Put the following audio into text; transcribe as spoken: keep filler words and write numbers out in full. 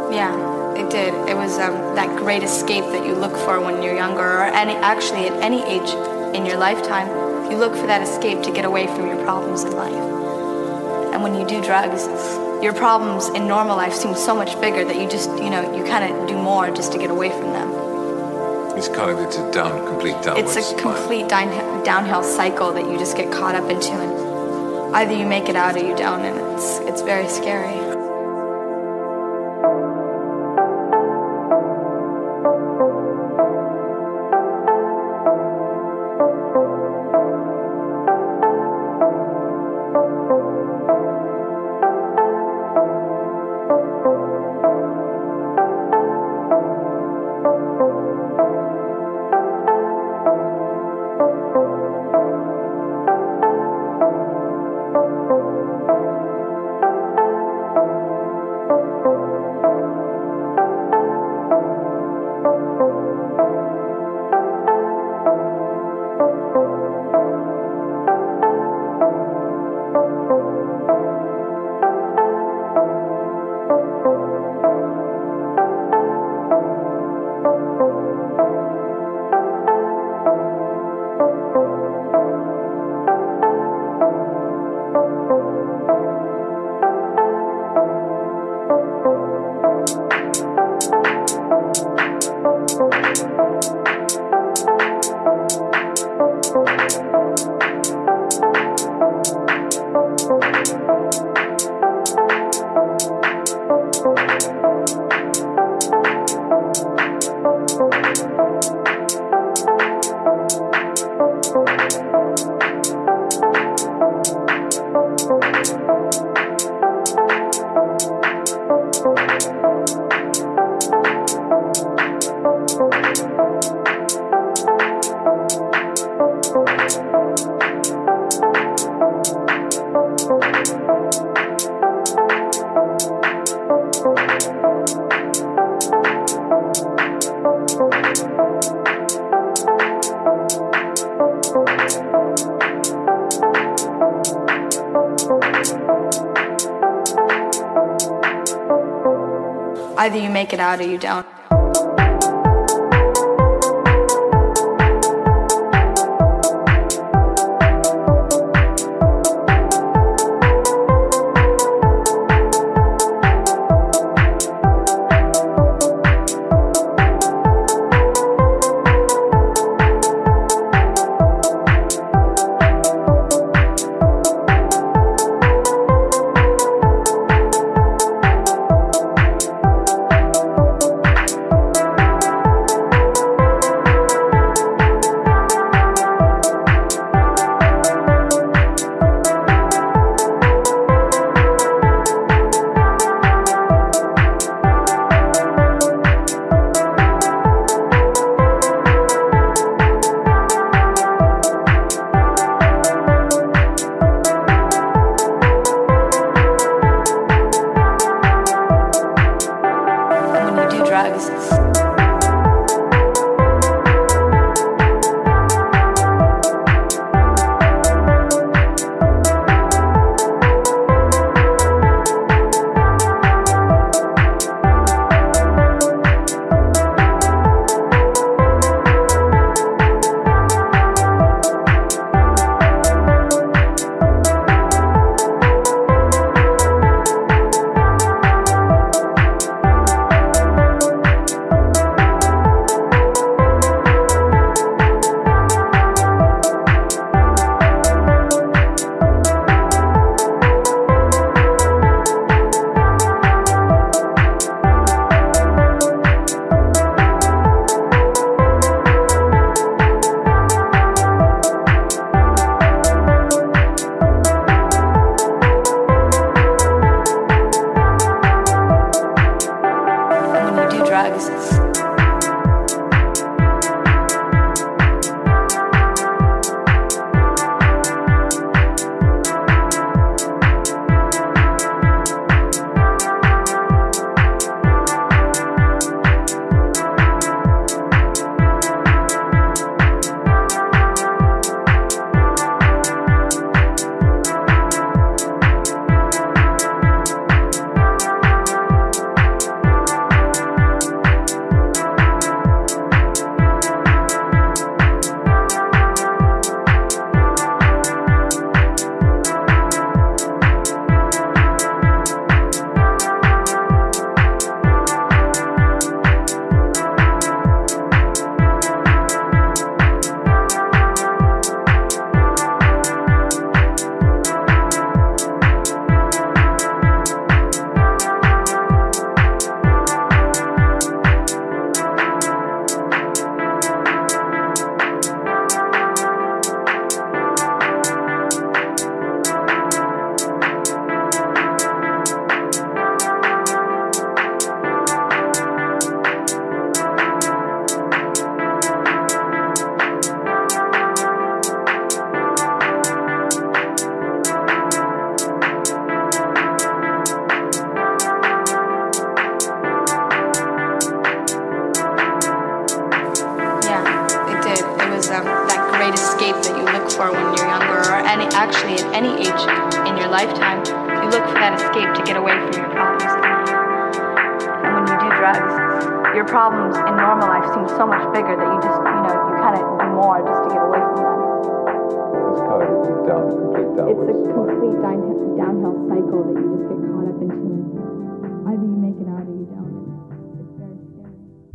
Yeah, it did. It was um, that great escape that you look for when you're younger, or any actually at any age in your lifetime. You look for that escape to get away from your problems in life. And when you do drugs, your problems in normal life seem so much bigger that you just, you know, you kind of do more just to get away from them. It's kind of, it's a down, complete downward It's a spiral. complete down, downhill cycle that you just get caught up into, and either you make it out or you don't, and it's it's very scary. Either you make it out or you don't. for when you're younger, or any, actually at any age in your lifetime. You look for that escape to get away from your problems in life. And when you do drugs, your problems in normal life seem so much bigger that you just, you know, you kind of do more just to get away from them. It's kind of it's a down, complete downward. It's a complete down, downhill cycle that you just get caught up into. Either you make